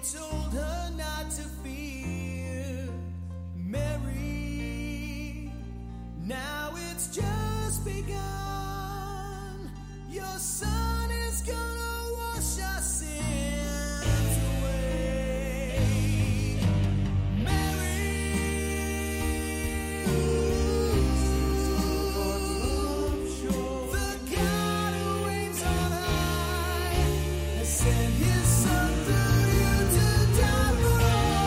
told her not to fear, Mary. Now it's just begun. Your son is gonna wash our sins away, Mary. The God who reigns on high has sent his son through you to die for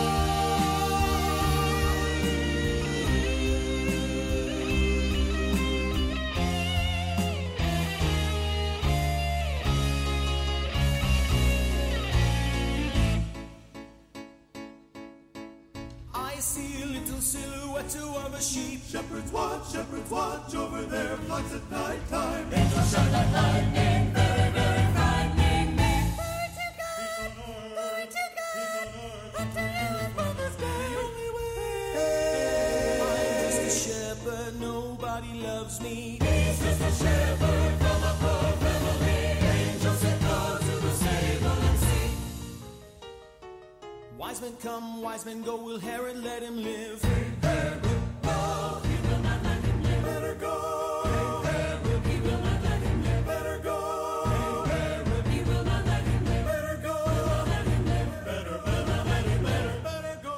I see a little silhouette of a sheep. Shepherds watch over their flocks at night time. Angels shine like lightning, very, very frightening me. Glory to God, up to you is Father's day. I'm just a shepherd, nobody loves me. He's just a shepherd from a poor family. Angels said go to the stable and see. Wise men come, wise men go, will Herod let him live? Herod, go, he will not let him live. Better go. Herod, he will not let him live. Better go. Herod, he will not let him live. Better go. Let him live. Better not let him live. Better go.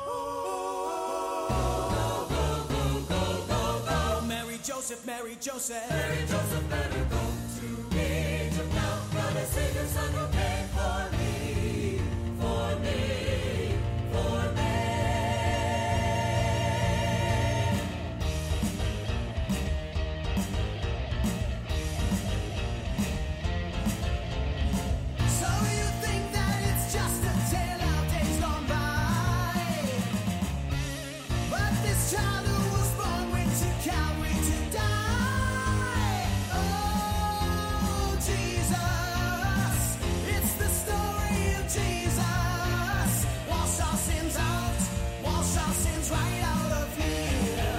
Oh, Mary, Joseph, Mary, Joseph. Mary, Joseph, better go to Egypt now. God has saved your son who paid for me, for me, for me. So you think that it's just a tale of days gone by? But this child who was born went to Calvary to die. Oh, Jesus, it's the story of Jesus. Wash our sins out, wash our sins right out of here.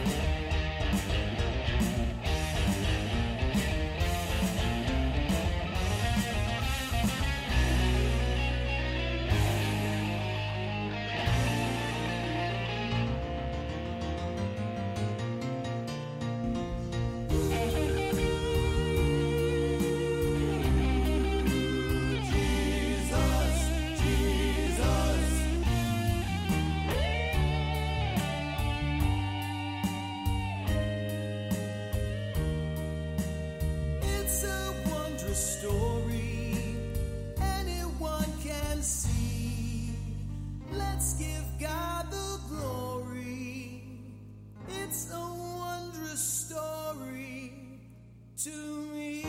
It's a wondrous story, anyone can see. Let's give God the glory. It's a wondrous story to me.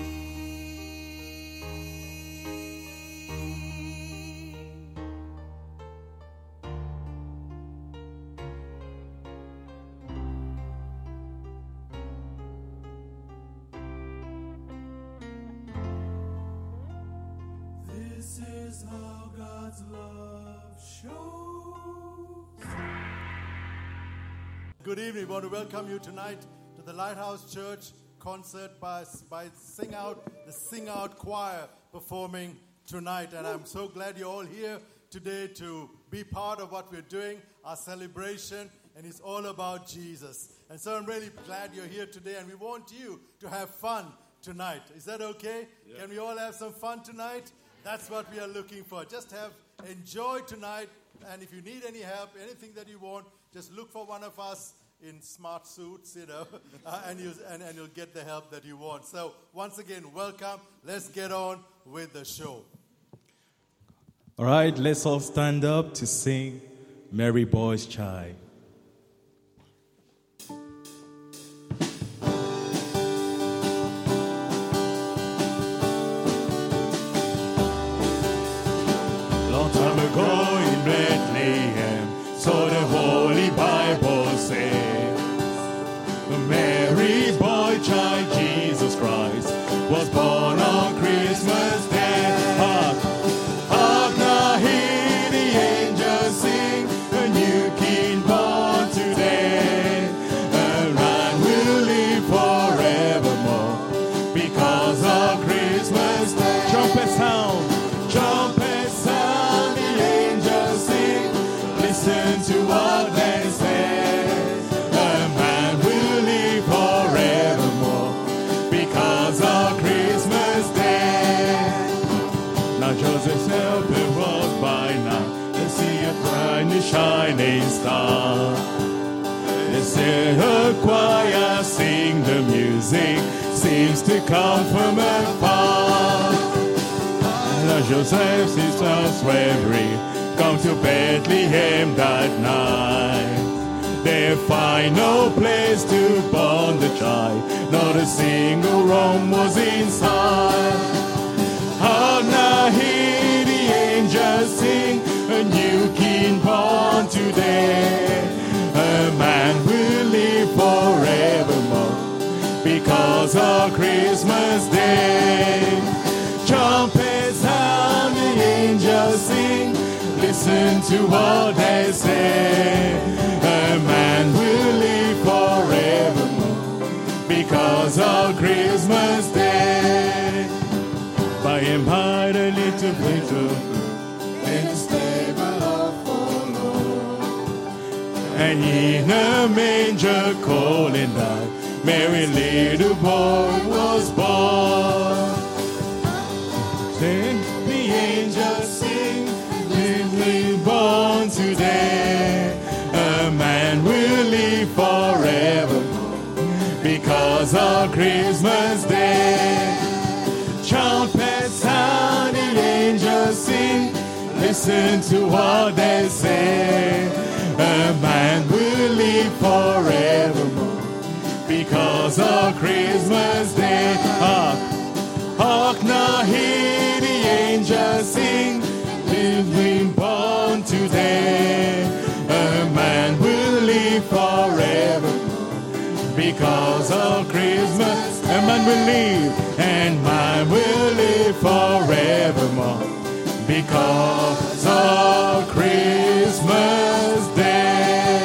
This is how God's love shows. Good evening. I want to welcome you tonight to the Lighthouse Church concert by Sing Out, the Sing Out Choir performing tonight. And I'm so glad you're all here today to be part of what we're doing, our celebration, and it's all about Jesus. And so I'm really glad you're here today, and we want you to have fun tonight. Is that okay? Yeah. Can we all have some fun tonight? That's what we are looking for. Just enjoy tonight, and if you need any help, anything that you want, just look for one of us in smart suits, and you'll get the help that you want. So once again, welcome. Let's get on with the show. All right, let's all stand up to sing Mary Boy's Child. Long time ago in Bethlehem, so the Holy Bible says, Mary's boy child, Jesus Christ, was born on Christmas Day. Hark now, hear the angels sing, a new King born. shining star. It's a choir sing the music, seems to come from afar. And Joseph, his house weary, come to Bethlehem that night. They find no place to born the child, not a single room was inside. How now hear the angels sing, a new king born today. A man will live forevermore because of Christmas Day. Trumpets sound, the angels sing, listen to what they say. A man will live forevermore because of Christmas Day. By and by the little preacher in the stable of follow, and in a manger calling out, Mary little boy was born. Then the angels sing, little born today. A man will live forever because of Christmas Day. Trumpets sound, the angels sing, listen to what they say. A man will live forevermore because of Christmas Day. Hark now, hear the angels sing, living born today. A man will live forever because of Christmas. A man will live, and man will live forevermore because of Christmas Day.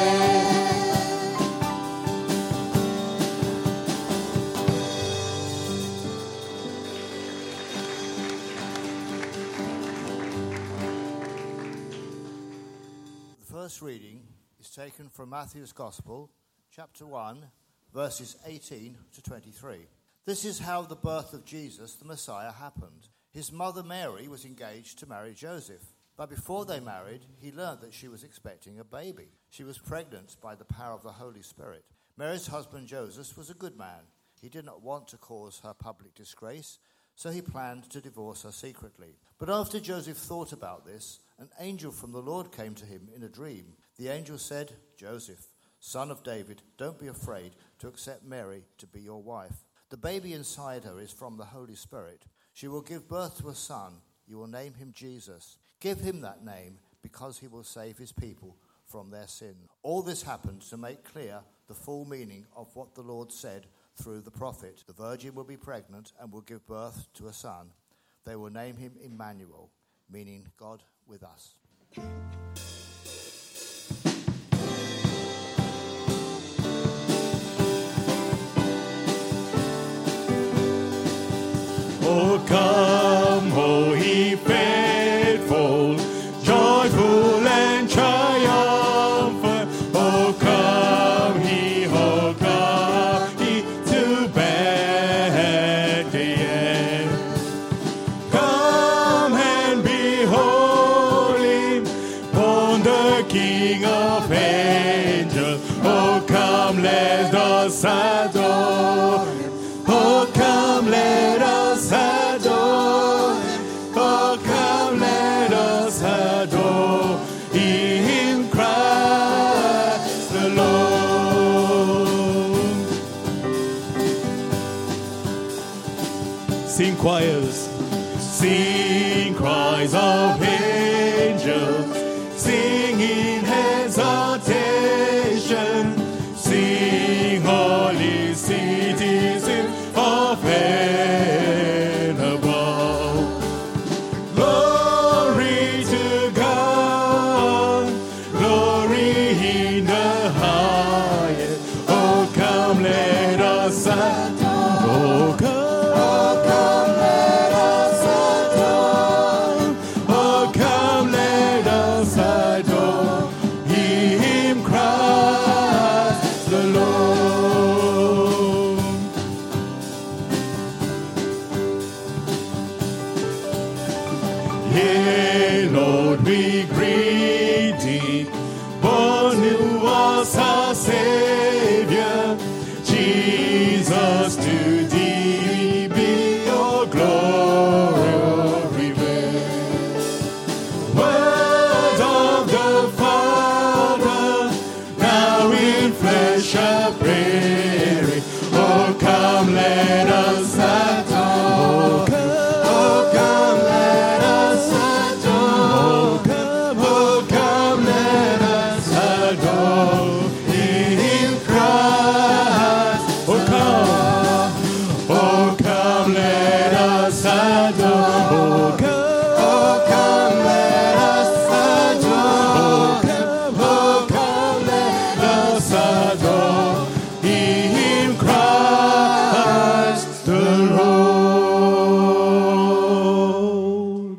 The first reading is taken from Matthew's Gospel, chapter 1, verses 18 to 23. This is how the birth of Jesus, the Messiah, happened. His mother Mary was engaged to marry Joseph, but before they married, he learned that she was expecting a baby. She was pregnant by the power of the Holy Spirit. Mary's husband Joseph was a good man. He did not want to cause her public disgrace, so he planned to divorce her secretly. But after Joseph thought about this, an angel from the Lord came to him in a dream. The angel said, "Joseph, son of David, don't be afraid to accept Mary to be your wife. The baby inside her is from the Holy Spirit. She will give birth to a son. You will name him Jesus. Give him that name because he will save his people from their sin." All this happened to make clear the full meaning of what the Lord said through the prophet. The virgin will be pregnant and will give birth to a son. They will name him Emmanuel, meaning God with us. Oh, come, oh, ye faithful, joyful and triumphant. Oh, come ye to Bethlehem. Come and behold him, born the King of angels. Oh, come, let us adore him. Oh, come, let us adore him. Oh, come, let us adore him, Christ the Lord. Sing choirs, sing cries of angels, sing in exaltation, sing holy citizens of heaven above. Glory to God, glory in the highest. Oh, come, let us adore. Oh, come, let us adore. Oh, come, let us adore him, Christ the Lord. Yea, Lord, we greet thee. us our Savior, Jesus, to thee be your glory revealed. Word of the Father, now in flesh appearing. Oh, come, let us adore. Oh, come, let us adore. Oh, come, let us adore in Christ. Oh, come, let us adore. Oh, come, let us adore. Oh, come, let us adore in Christ the Lord.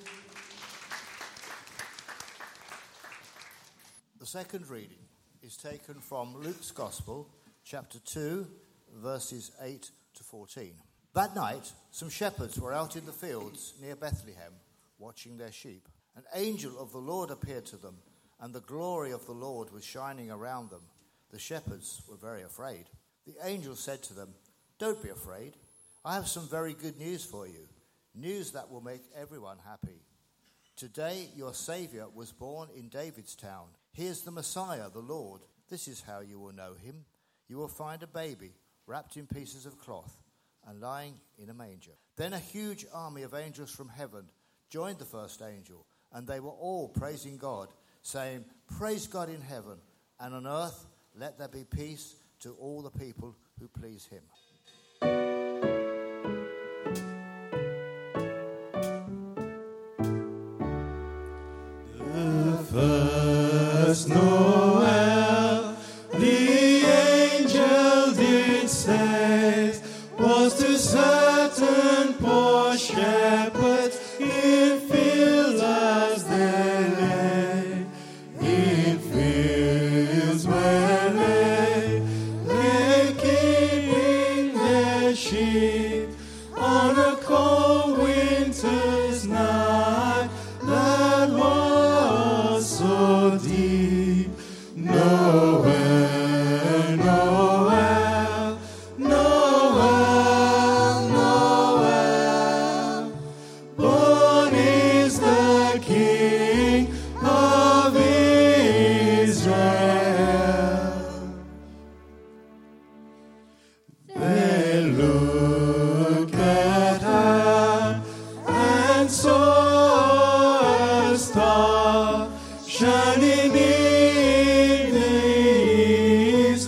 The second reading is taken from Luke's Gospel, chapter 2, verses 8 to 14. That night, some shepherds were out in the fields near Bethlehem, watching their sheep. An angel of the Lord appeared to them, and the glory of the Lord was shining around them. The shepherds were very afraid. The angel said to them, "Don't be afraid. I have some very good news for you, news that will make everyone happy. Today your Saviour was born in David's town. He is the Messiah, the Lord. This is how you will know him. You will find a baby wrapped in pieces of cloth and lying in a manger." Then a huge army of angels from heaven joined the first angel, and they were all praising God, saying, "Praise God in heaven, and on earth let there be peace to all the people who please him." First Noel, the angel did say, was to certain poor shepherds in fields as they lay, in fields where lay keeping their sheep on a cold winter's night that was so deep. Noel, Noel, Noel, Noel, born is the King of Israel. They looked at her and saw a star shining in the east,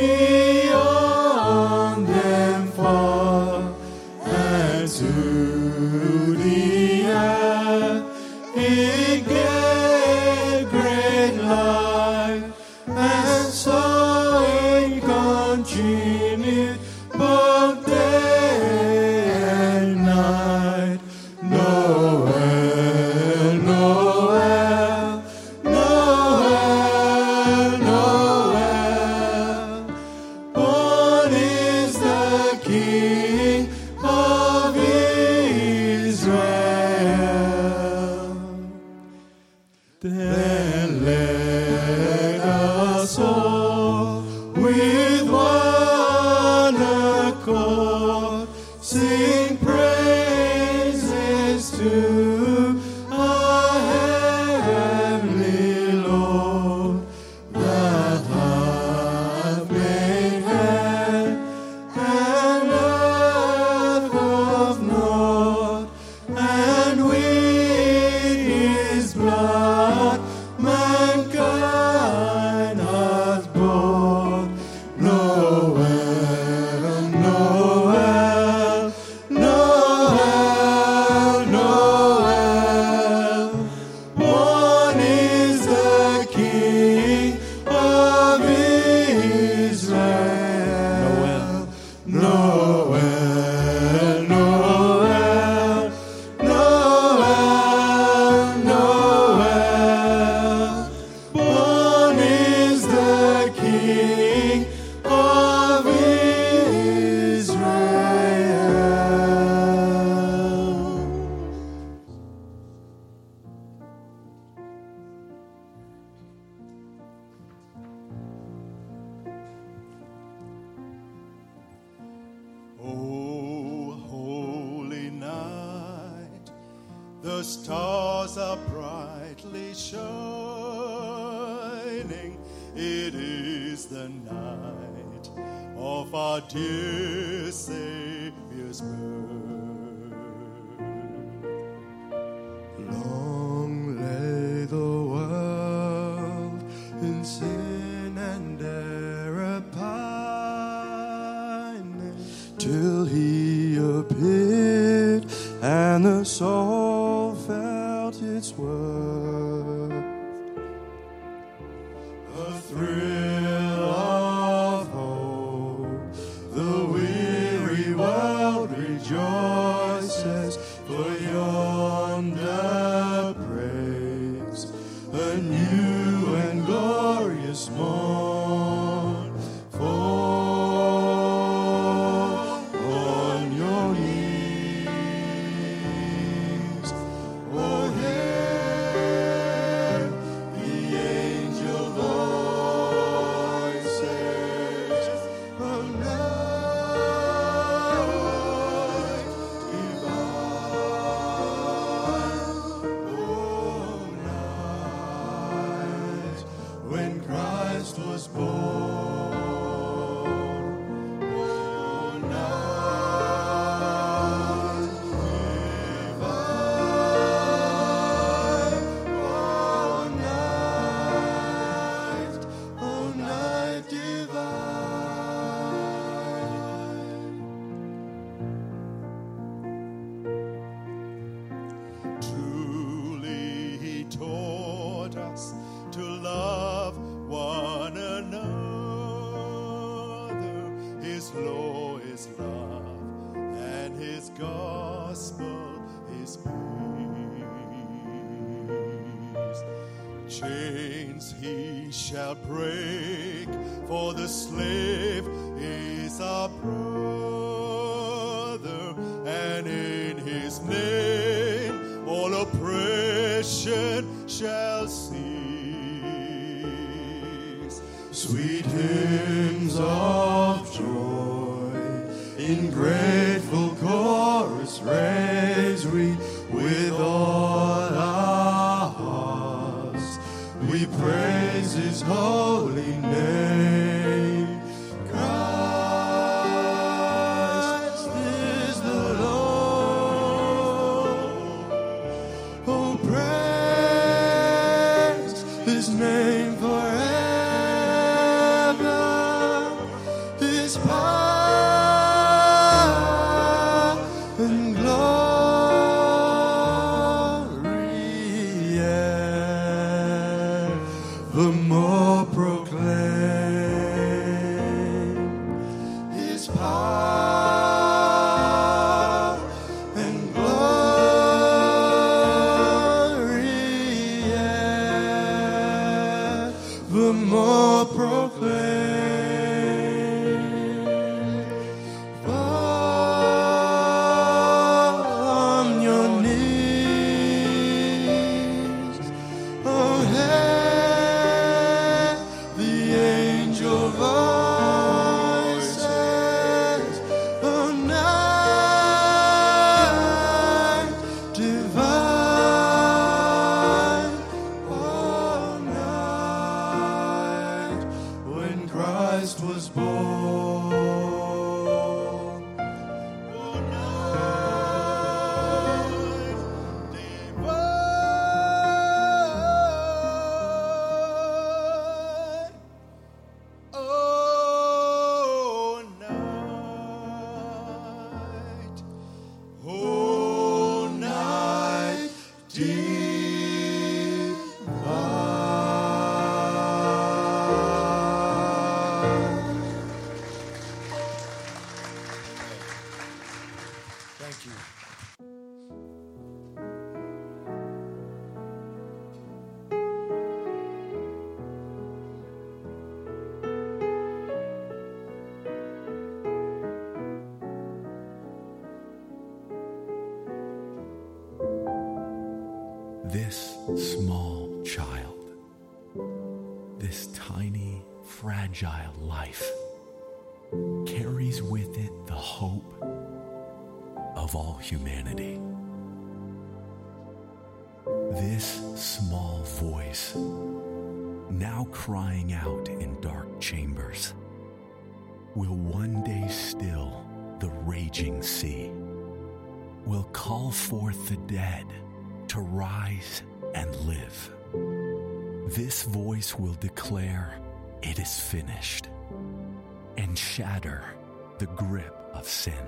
beyond them far, and to the earth it gave great light, and so it continued both day and night. Noel, Noel, Noel, Noel, born is the King of Israel. Then let us all with one accord sing praises to our heavenly Lord, that hath made heaven and earth of naught, and with his blood mankind hath bought. Noel, Noel, Noel, Noel, The stars are brightly shining. It is the night of our dear Savior's birth. Long lay the world in sin and error pining, till he appeared and the soul felt its worth. A thrill of hope, the weary world rejoices, for yonder breaks a new and glorious morn. Fall on your knees, oh hear the angel voices of night divine. Oh night when Christ was born. Oh night divine. Oh night divine. Truly he taught us to love one another. His law is love, and his gospel is peace. Chains he shall break, for the slave is our brother, and in his name all oppression shall cease. Sweet hymns of joy in grateful chorus raise we with all our hearts. We praise his holy name. Christ is the Lord. Oh, praise his name forever. His power and glory evermore proclaim. His power and glory evermore proclaim. Fall on your knees, oh hear the angel voices of night divine. Oh night when Christ was born. Oh night divine. Oh night. Oh night divine. Thank you. This small child, this tiny, fragile life, carries with it the hope of all humanity. This small voice, now crying out in dark chambers, will one day still the raging sea, will call forth the dead to rise and live. This voice will declare, "It is finished," and shatter the grip of sin.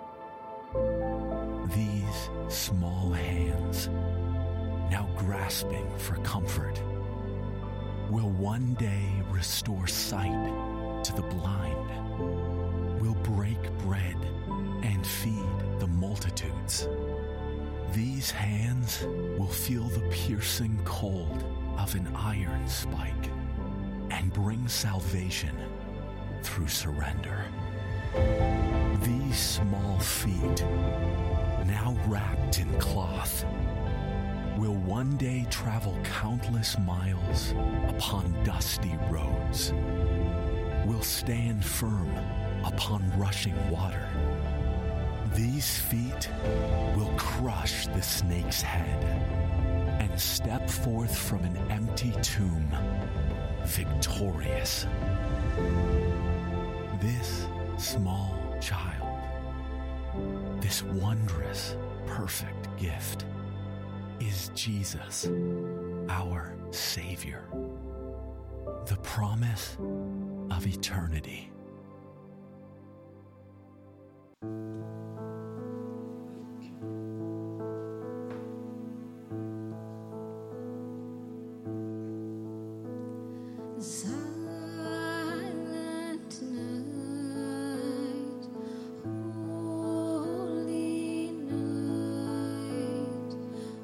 These small hands, now grasping for comfort, will one day restore sight to the blind, will break bread and feed the multitudes. These hands will feel the piercing cold of an iron spike and bring salvation through surrender. These small feet, now wrapped in cloth, will one day travel countless miles upon dusty roads, will stand firm upon rushing water. These feet will crush the snake's head and step forth from an empty tomb victorious. This small child, this wondrous, perfect gift, is Jesus, our Savior, the promise of eternity. Silent night, holy night,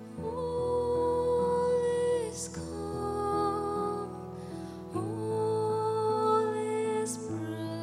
all is calm, all is bright.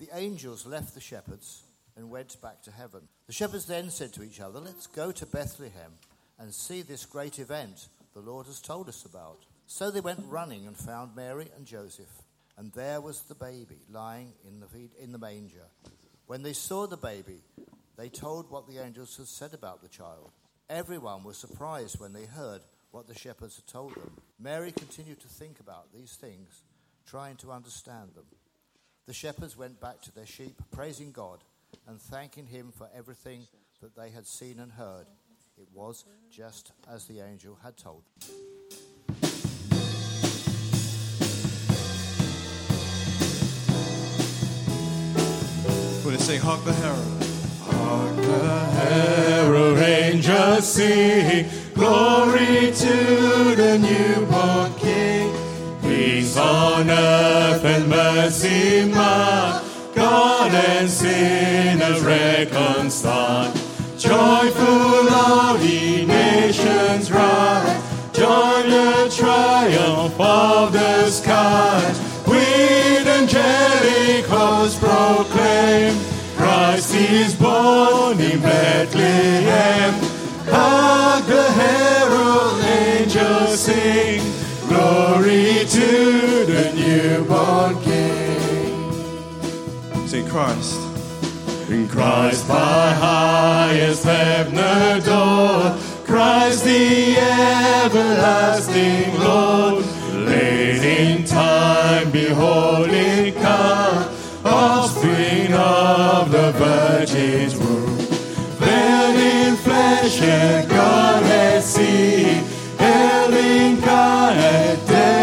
the angels left the shepherds and went back to heaven. The shepherds then said to each other, "Let's go to Bethlehem and see this great event the Lord has told us about." So they went running and found Mary and Joseph, and there was the baby lying in the manger. When they saw the baby, they told what the angels had said about the child. Everyone was surprised when they heard what the shepherds had told them. Mary continued to think about these things, trying to understand them. The shepherds went back to their sheep, praising God and thanking him for everything that they had seen and heard. It was just as the angel had told them. We're going to sing Hark the Herald. Hark the herald angels sing, glory to the newborn King. Peace on earth and mercy mark, God and sinners reconciled. Joyful all ye nations rise, join the triumph of the skies. With angelic hosts proclaim, Christ is born in Bethlehem. Hark the herald angels sing, glory to the newborn King. Sing Christ. In Christ by highest heaven adored, Christ the everlasting Lord. Late in time, behold it come, offspring of the Virgin's womb. Veiled in flesh and Godhead see, held incarnate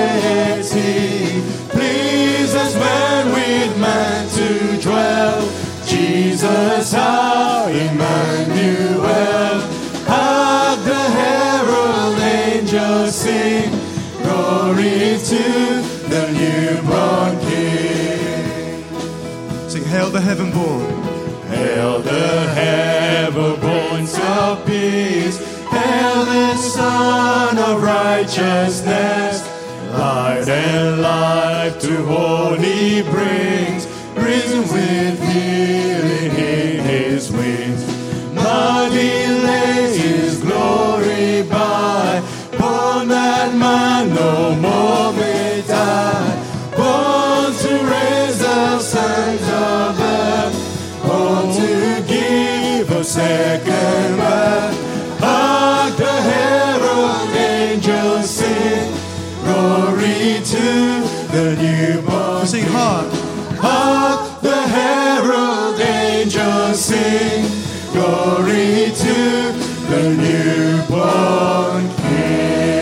deity. Please as man with man to dwell, Jesus our Emmanuel. Hark the herald angels sing, glory to the newborn King. Sing Hail the heaven born. Hail the heaven-born of peace, hail the Son of righteousness. Light and life to all he brings, risen with healing in his wings. Mighty lays his glory by, born that man no more may die. Born to raise the sons of earth, born to give a second birth. Hark the herald angels sing, glory to the newborn. Sing hark. Hark the herald angels sing, glory to the newborn King.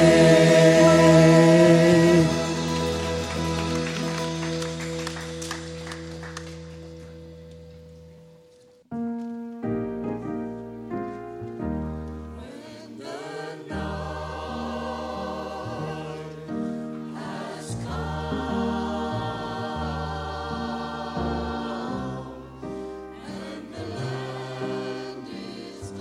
Is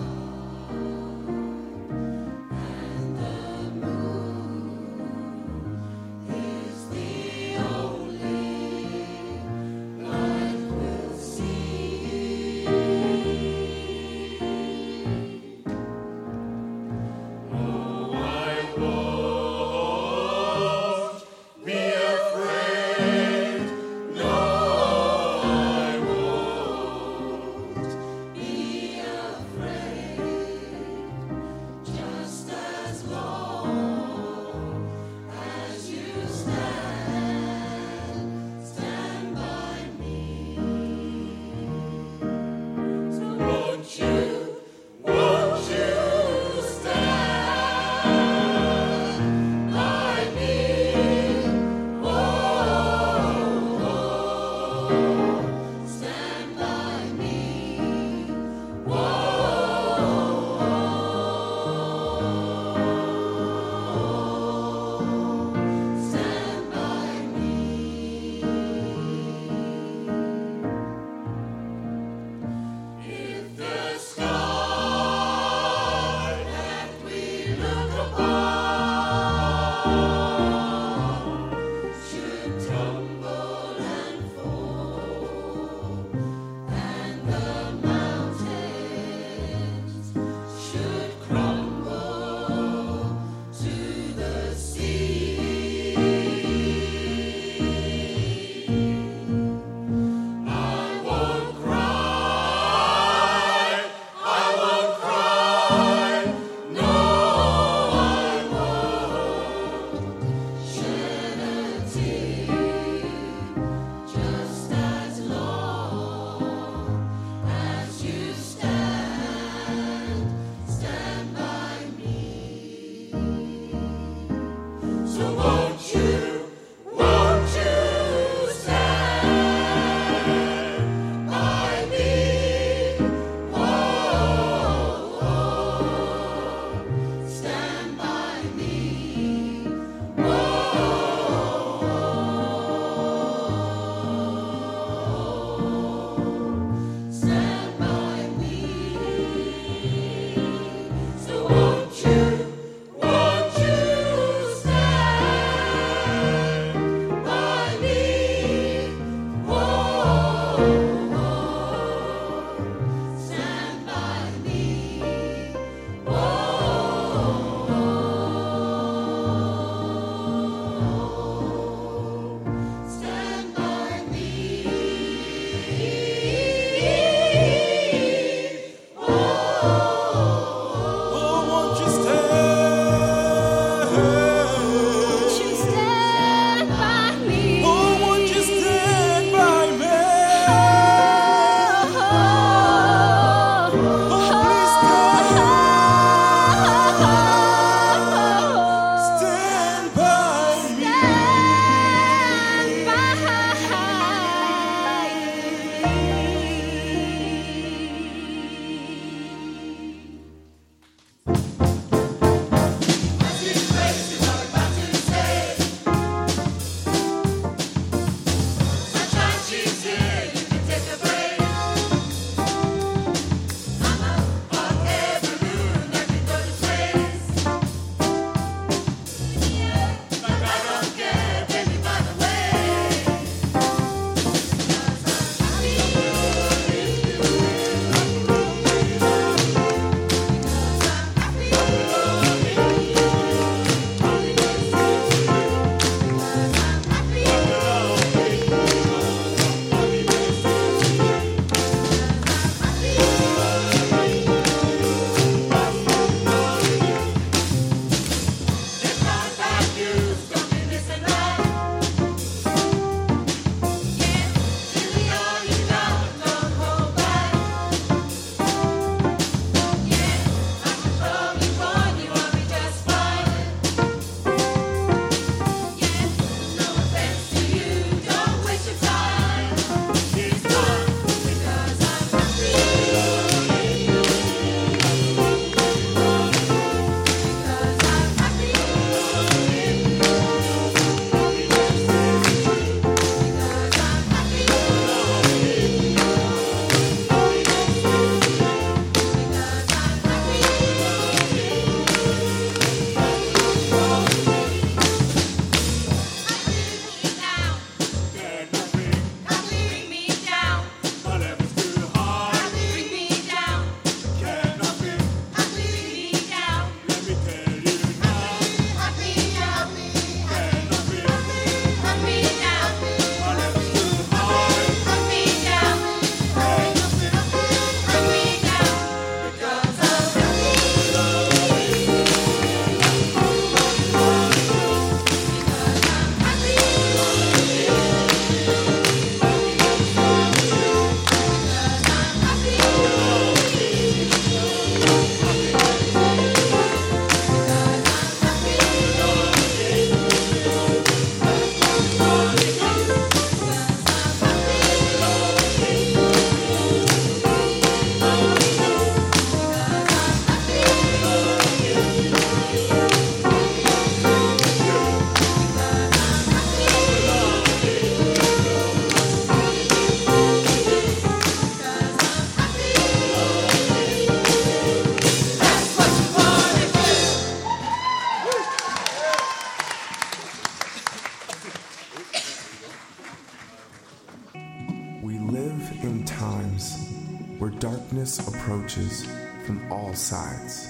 darkness approaches from all sides.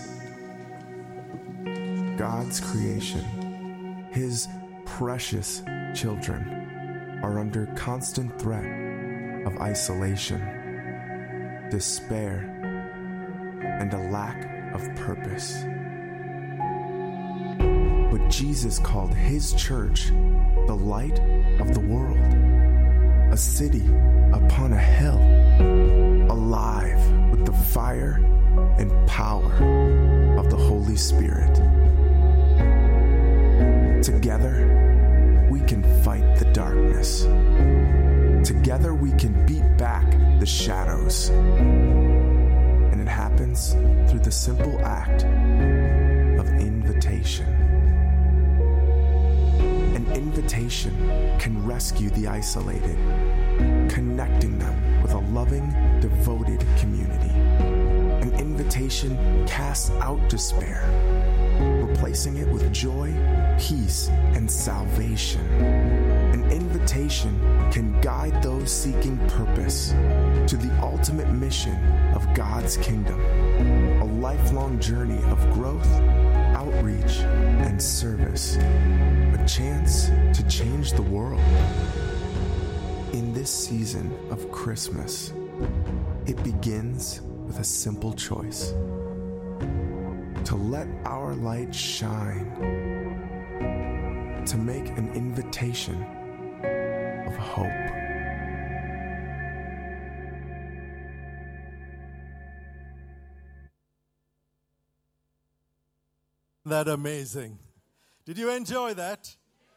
God's creation, His precious children, are under constant threat of isolation, despair, and a lack of purpose. But Jesus called His church the light of the world, a city upon a hill, alive with the fire and power of the Holy Spirit. Together, we can fight the darkness. Together, we can beat back the shadows. And it happens through the simple act of invitation. An invitation can rescue the isolated, connecting them with a loving, devoted community. An invitation casts out despair, replacing it with joy, peace, and salvation. An invitation can guide those seeking purpose to the ultimate mission of God's kingdom, a lifelong journey of growth, outreach, and service, a chance to change the world. In this season of Christmas, it begins with a simple choice: to let our light shine, to make an invitation of hope. That amazing. Did you enjoy that?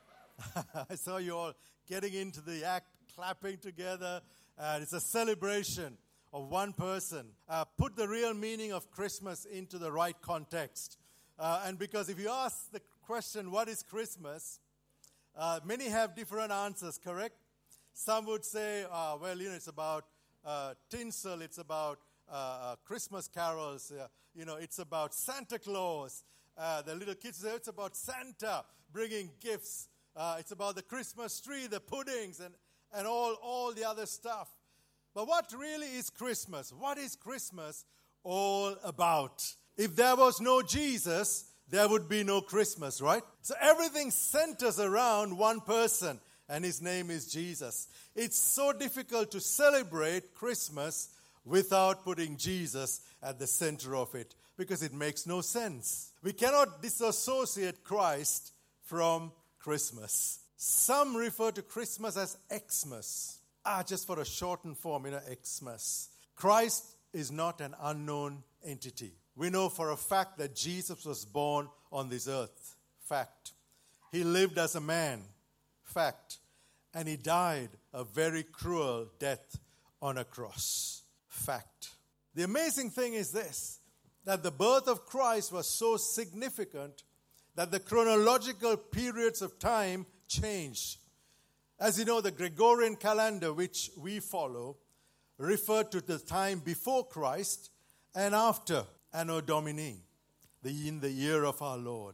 I saw you all getting into the act, clapping together. It's a celebration of one person. Put the real meaning of Christmas into the right context. And because if you ask the question, what is Christmas? Many have different answers, correct? Some would say, it's about tinsel, it's about Christmas carols, it's about Santa Claus. The little kids say it's about Santa bringing gifts. It's about the Christmas tree, the puddings, and all the other stuff. But what really is Christmas? What is Christmas all about? If there was no Jesus, there would be no Christmas, right? So everything centers around one person, and his name is Jesus. It's so difficult to celebrate Christmas without putting Jesus at the center of it, because it makes no sense. We cannot disassociate Christ from Christmas. Some refer to Christmas as Xmas. Just for a shortened form, Xmas. Christ is not an unknown entity. We know for a fact that Jesus was born on this earth. Fact. He lived as a man. Fact. And he died a very cruel death on a cross. Fact. The amazing thing is this, that the birth of Christ was so significant that the chronological periods of time changed. As you know, the Gregorian calendar, which we follow, referred to the time before Christ and after Anno Domini, in the year of our Lord.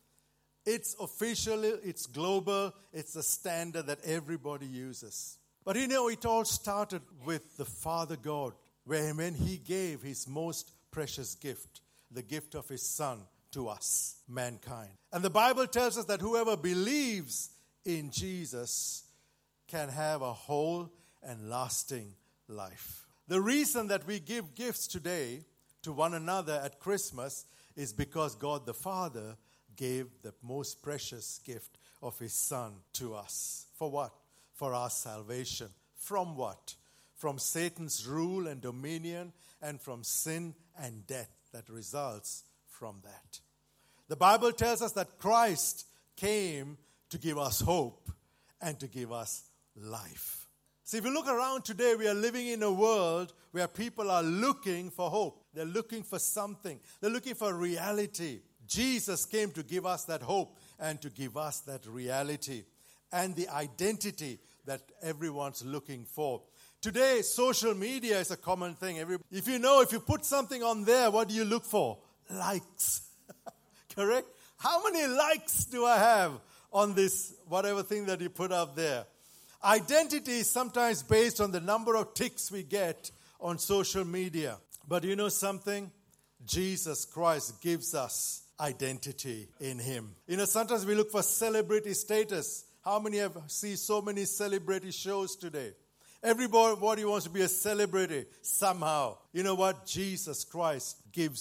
It's officially, it's global, it's the standard that everybody uses. But it all started with the Father God, when he gave his most precious gift, the gift of his Son to us, mankind. And the Bible tells us that whoever believes in Jesus can have a whole and lasting life. The reason that we give gifts today to one another at Christmas is because God the Father gave the most precious gift of his Son to us. For what? For our salvation. From what? From Satan's rule and dominion, and from sin and death that results from that. The Bible tells us that Christ came to give us hope and to give us life. See, if you look around today, we are living in a world where people are looking for hope. They're looking for something. They're looking for reality. Jesus came to give us that hope and to give us that reality and the identity that everyone's looking for. Today, social media is a common thing. If you put something on there, what do you look for? Likes. Correct? How many likes do I have on this, whatever thing that you put up there? Identity is sometimes based on the number of ticks we get on social media. But you know something? Jesus Christ gives us identity in him. Sometimes we look for celebrity status. How many have seen so many celebrity shows today? Everybody wants to be a celebrity somehow. You know what? Jesus Christ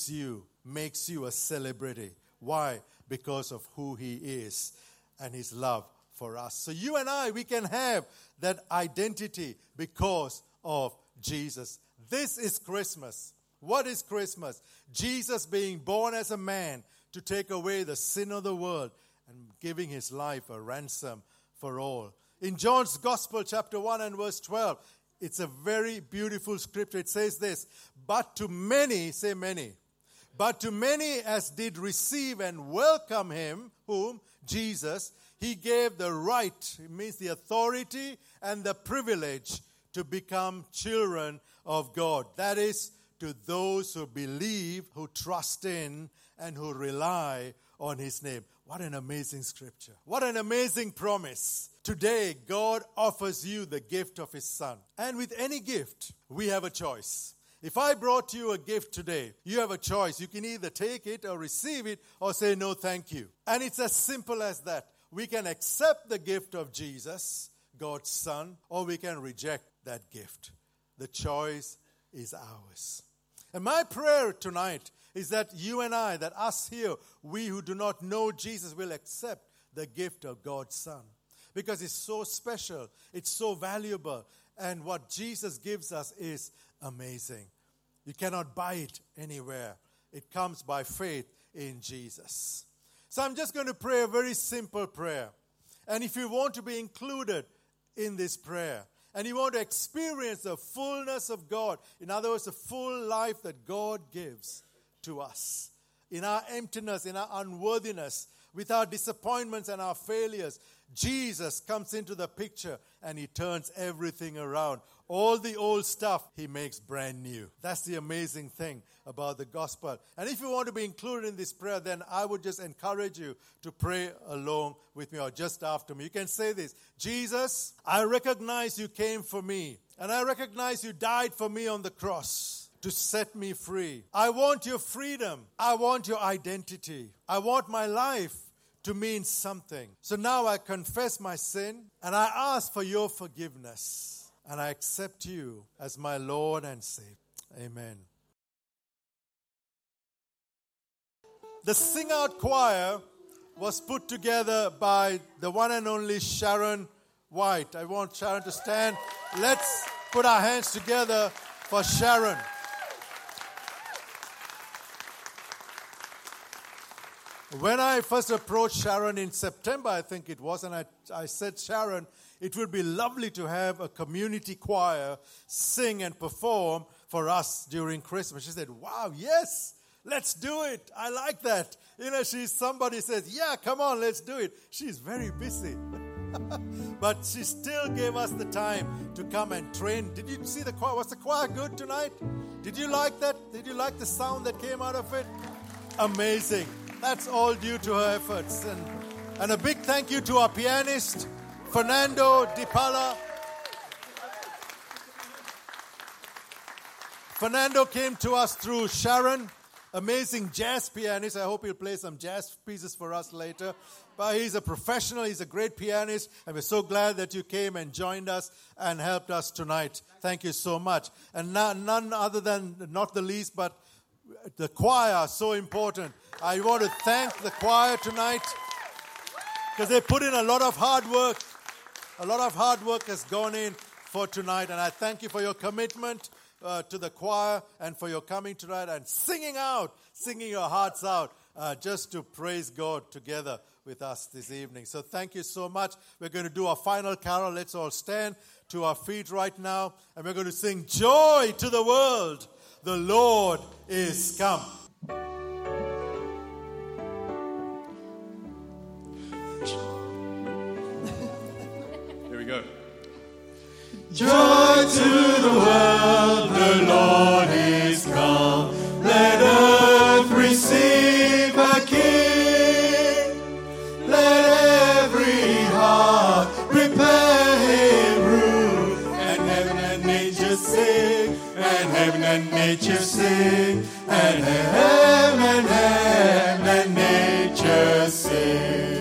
makes you a celebrity. Why? Because of who he is and his love for us. So you and I, we can have that identity because of Jesus. This is Christmas. What is Christmas? Jesus being born as a man to take away the sin of the world and giving his life a ransom for all. In John's Gospel, chapter 1 and verse 12, it's a very beautiful scripture. It says this, but to many, say many, but to many as did receive and welcome him, whom? Jesus, he gave the right, it means the authority and the privilege to become children of God. That is, to those who believe, who trust in, and who rely on his name. What an amazing scripture. What an amazing promise. Today, God offers you the gift of his Son. And with any gift, we have a choice. If I brought you a gift today, you have a choice. You can either take it or receive it or say no thank you. And it's as simple as that. We can accept the gift of Jesus, God's Son, or we can reject that gift. The choice is ours. And my prayer tonight is that you and I, that us here, we who do not know Jesus, will accept the gift of God's Son. Because it's so special, it's so valuable, and what Jesus gives us is amazing. You cannot buy it anywhere. It comes by faith in Jesus. So I'm just going to pray a very simple prayer. And if you want to be included in this prayer, and you want to experience the fullness of God, in other words, the full life that God gives to us, in our emptiness, in our unworthiness, with our disappointments and our failures, Jesus comes into the picture and he turns everything around. All the old stuff he makes brand new. That's the amazing thing about the gospel. And if you want to be included in this prayer, then I would just encourage you to pray along with me or just after me. You can say this: Jesus, I recognize you came for me, and I recognize you died for me on the cross to set me free. I want your freedom. I want your identity. I want my life to mean something. So now I confess my sin and I ask for your forgiveness. And I accept you as my Lord and Savior. Amen. The Sing Out Choir was put together by the one and only Sharon White. I want Sharon to stand. Let's put our hands together for Sharon. When I first approached Sharon in September, I think it was, and I said, Sharon, it would be lovely to have a community choir sing and perform for us during Christmas. She said, wow, yes, let's do it. I like that. You know, somebody says, yeah, come on, let's do it. She's very busy. But she still gave us the time to come and train. Did you see the choir? Was the choir good tonight? Did you like that? Did you like the sound that came out of it? Amazing. That's all due to her efforts. And a big thank you to our pianist, Fernando Di Pala. Fernando came to us through Sharon, amazing jazz pianist. I hope he'll play some jazz pieces for us later. But he's a professional, he's a great pianist, and we're so glad that you came and joined us and helped us tonight. Thank you so much. And none other than, not the least, but the choir are so important. I want to thank the choir tonight because they put in a lot of hard work. A lot of hard work has gone in for tonight, and I thank you for your commitment to the choir and for your coming tonight and singing your hearts out just to praise God together with us this evening. So thank you so much. We're going to do our final carol. Let's all stand to our feet right now, and we're going to sing Joy to the World. The Lord is come. Here we go. Joy to the world, the Lord is come. Let earth receive a King. Let every heart prepare him room. And heaven and nature sing, and heaven and nature sing, and heaven and nature sing.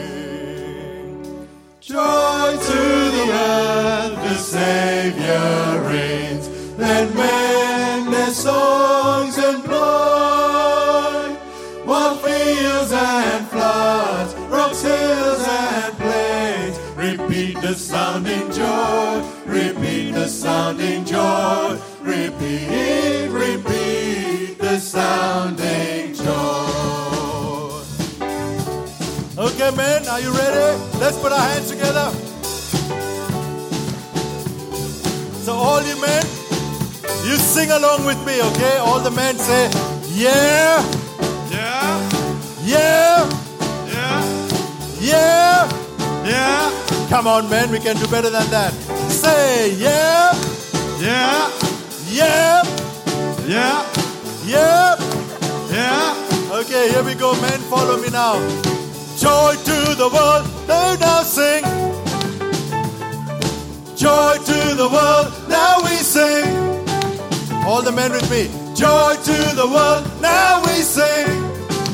Joy to the earth, the Savior reigns. Let men their songs employ. While fields and floods, rocks, hills and plains, repeat the sounding joy, repeat the sounding joy, repeat, repeat the sounding joy. Okay, men, are you ready? Let's put our hands together. So all you men, you sing along with me, okay? All the men say, yeah, Yeah, yeah, yeah, yeah. yeah, Come on, men, we can do better than that. Say, yeah, yeah, yeah, yeah, yeah. yeah. Okay, here we go, men, follow me now. Joy to the world, they now sing. Joy to the world, now we sing. All the men with me. Joy to the world, now we sing.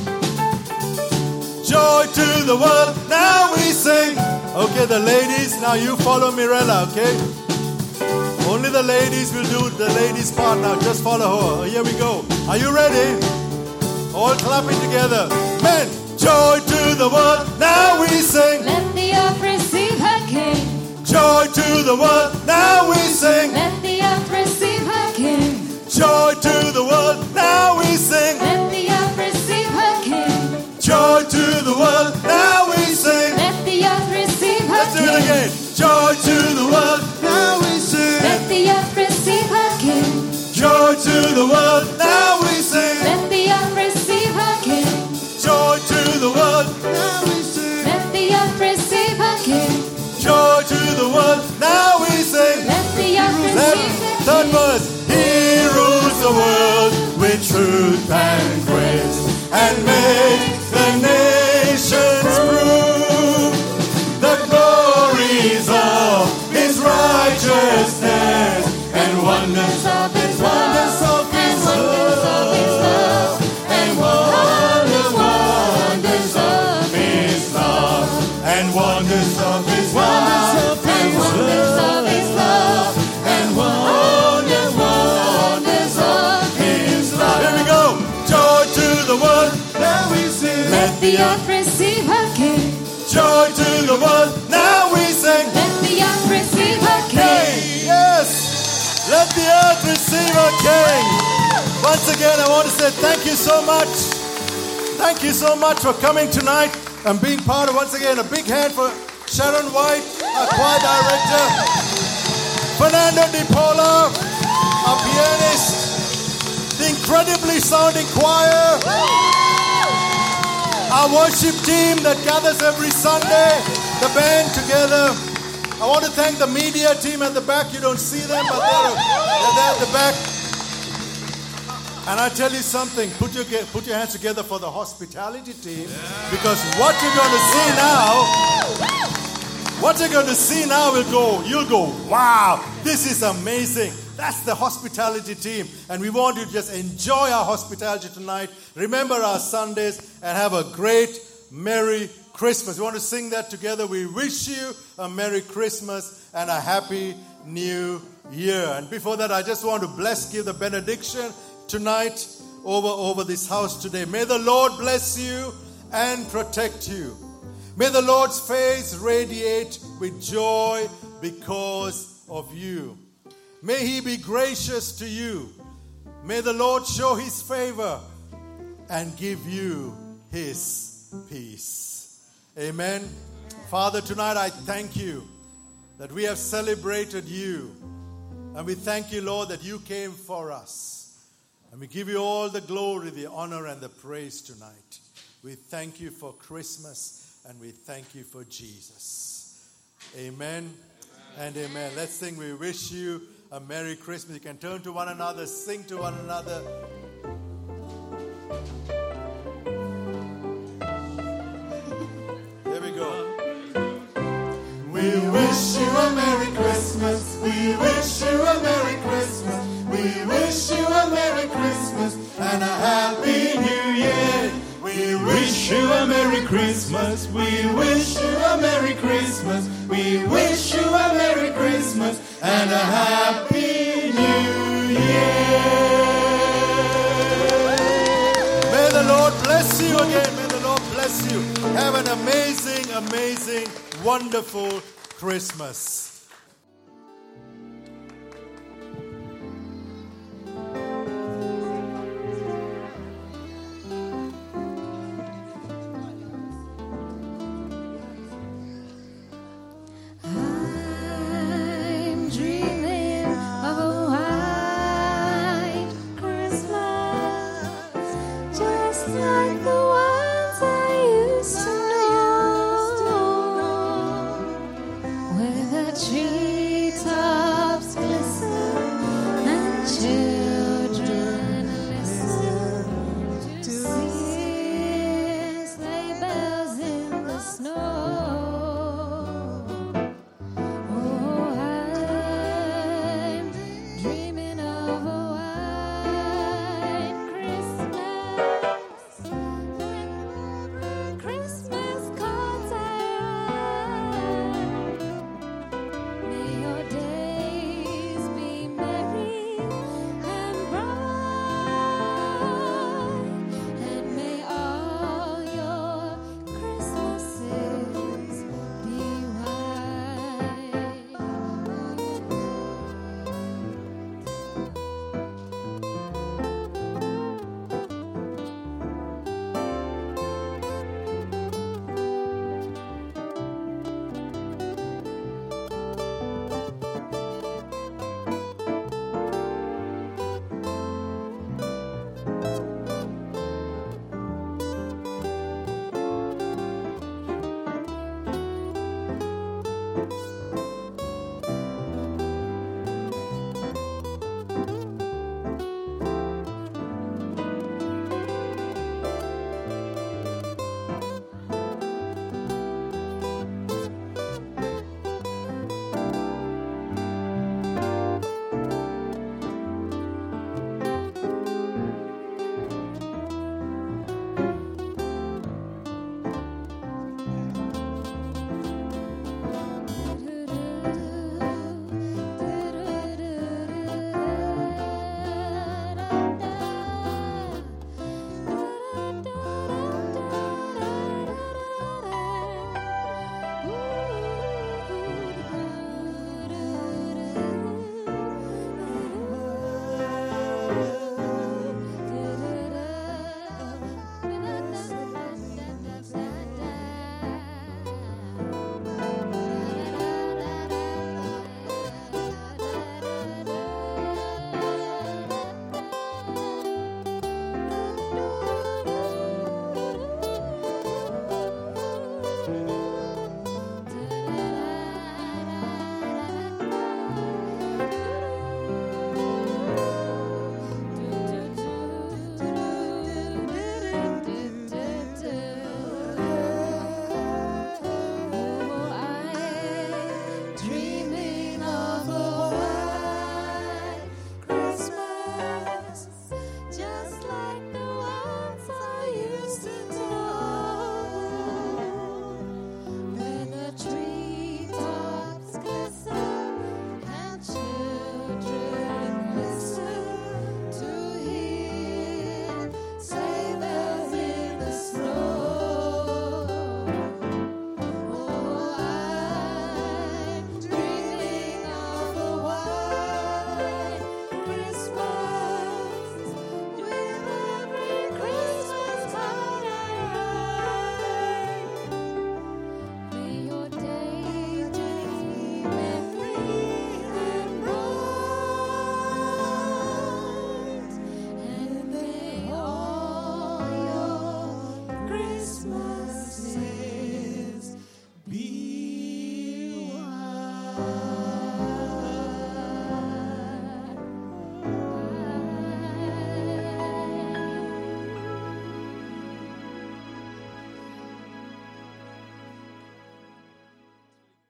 Joy to the world, now we sing. Okay, the ladies, now you follow Mirella, okay? Only the ladies will do the ladies' part now. Just follow her. Here we go. Are you ready? All clapping together. Men, joy to the world, now we sing. Let the earth receive her King. Joy to the world, now we sing. Let the earth receive her King. Joy to the world, now we sing. Let the earth receive her King. Joy to the world, now we sing. Let the earth receive her Let's do it King. again. Joy to the world, now we sing. Let the earth receive her King. Joy to the world, now we sing. Let the earth receive her King. Joy to the world, now we sing. Let the earth receive her King. Joy to the world, now we sing. Let the earth receive her Third King. verse. He rules the world with truth and grace and makes the nations prove the glories of His righteousness and wonders of His wonders of His love and wonders of His love and wonders of His wonders of His love and wonders of His love. Here we go. Joy to the world, now we sing. Let the earth receive her King. Joy to the world, now we sing. Let the earth receive her King. King, yes. Let the earth receive her King. Once again, I want to say thank you so much. Thank you so much for coming tonight and being part of, once again, a big hand for Sharon White, our choir director, Fernando Di Paula, our pianist, the incredibly sounding choir, our worship team that gathers every Sunday, the band together. I want to thank the media team at the back. You don't see them, but they're there at the back. And I tell you something, put your hands together for the hospitality team, because what you're going to see now you'll go, wow, this is amazing. That's the hospitality team. And we want you to just enjoy our hospitality tonight. Remember our Sundays and have a great, Merry Christmas. We want to sing that together. We wish you a Merry Christmas and a Happy New Year. And before that, I just want to give the benediction tonight over this house today. May the Lord bless you and protect you. May the Lord's face radiate with joy because of you. May He be gracious to you. May the Lord show His favor and give you His peace. Amen. Father, tonight I thank you that we have celebrated you. And we thank you, Lord, that you came for us. And we give you all the glory, the honor, and the praise tonight. We thank you for Christmas, and we thank you for Jesus. Amen and amen. Let's sing, we wish you a Merry Christmas. You can turn to one another, sing to one another. Here we go. We wish you a Merry Christmas. We wish you a Merry Christmas. We wish you a Merry Christmas and a Happy New Year. We wish you a Merry Christmas. We wish you a Merry Christmas. We wish you a Merry Christmas and a Happy New Year. May the Lord bless you again. May the Lord bless you. Have an amazing, amazing, wonderful Christmas. dreaming of a white Christmas, just like the ones I used to know, where the trees